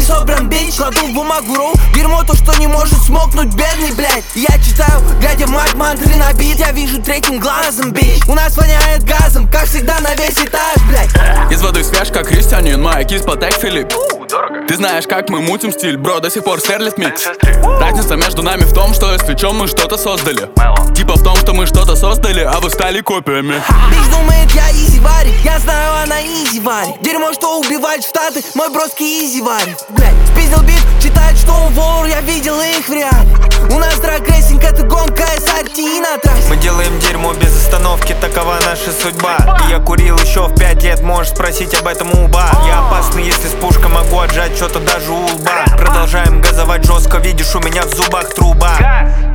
собран бич. Кладу в бумагу роу, дерьмо то, что не может смокнуть бедный, блядь. Я читаю, глядя мать мантры на бит. Я вижу третьим глазом, бич. У нас воняет газом, как всегда на весь этаж, блядь. Из воды свеж, как Кристианин, моя кис Патек Филипп. Ты знаешь, как мы мутим стиль, бро, до сих пор сверлит микс. Разница между нами в том, что если чё, мы что-то создали. Типа в том, что мы что-то создали, а вы стали копиями. Бич думает, я изи варит, я знаю, она изи варит. Дерьмо, что убивает штаты, мой броский изи варит. Блядь, спиздил бит, читает, что он вор, я видел их в реале. У нас драг-рейсинг, это гонка, SRT на трассе. Мы делаем дерьмо без остановки, такова наша судьба. И я курил еще в 5 лет, можешь спросить об этом у лба. Я опасный, если с пушкой могу отжать что-то даже у лба. Продолжаем газовать жестко, видишь, у меня в зубах труба.